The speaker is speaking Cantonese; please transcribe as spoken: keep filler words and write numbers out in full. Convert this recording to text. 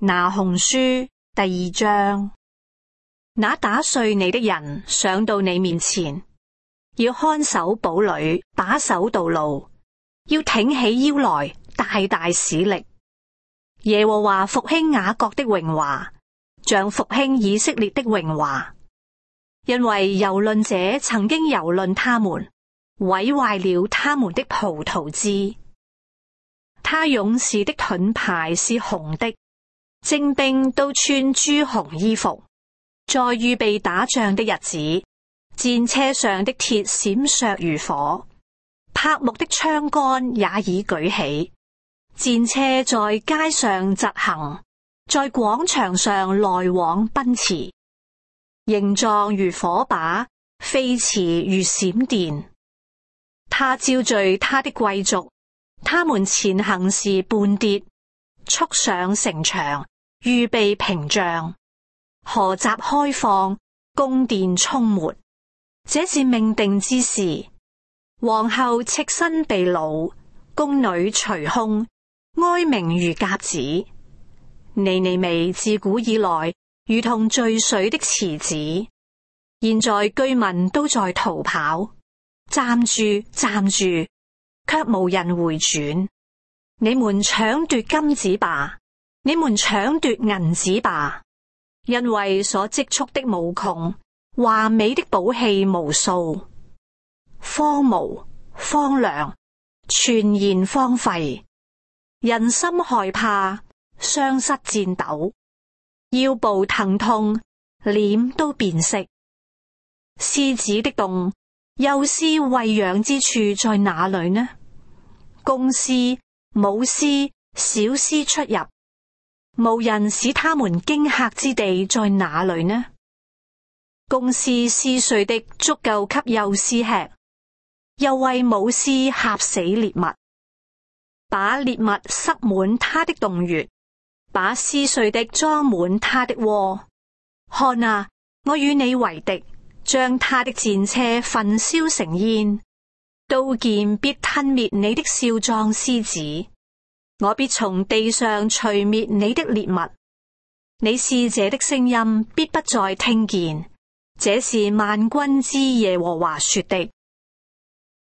拿鴻書第二章。那打碎你的人上到你面前，要看守堡壘，把守道路，要挺起腰來，大大使力。耶和華復興雅各的榮華，像復興以色列的榮華。因為蹂躪者曾經蹂躪他們，毀壞了他們的葡萄枝。他勇士的盾牌是紅的，精兵都穿朱紅衣服。在預備打仗的日子，戰車上的鐵閃爍如火，柏木的槍桿也已舉起。戰車在街上疾行，在廣場上來往奔馳，形狀如火把，飛馳如閃電。他招聚他的貴族，他們前行時絆跌，速上城牆，預備屏障。河閘開放，宮殿充沒，這是命定之時。皇后赤身被擄，宮女捶胸，哀鳴如鴿子。尼尼微自古以來如同聚水的池子，現在居民都在逃跑，站住站住，卻無人回轉。你們搶奪金子吧，你們搶奪銀子吧。因為所積蓄的無窮，華美的寶器無數。荒蕪荒涼，全然荒廢，人心害怕，雙膝顫抖，腰部疼痛，臉都變色。獅子的洞，幼獅餵養之處在哪裏呢？公獅、母獅、小獅出入，無人使他們驚嚇之地在哪裏呢？公獅撕碎的足夠給幼獅吃，又為母獅嚇死獵物，把獵物塞滿它的洞穴，把撕碎的裝滿它的窩。看啊，我與你為敵，將他的戰車焚燒成煙，刀劍必吞滅你的少壯獅子。我必從地上除滅你的獵物，你使者的聲音必不再聽見。這是萬軍之耶和華說的。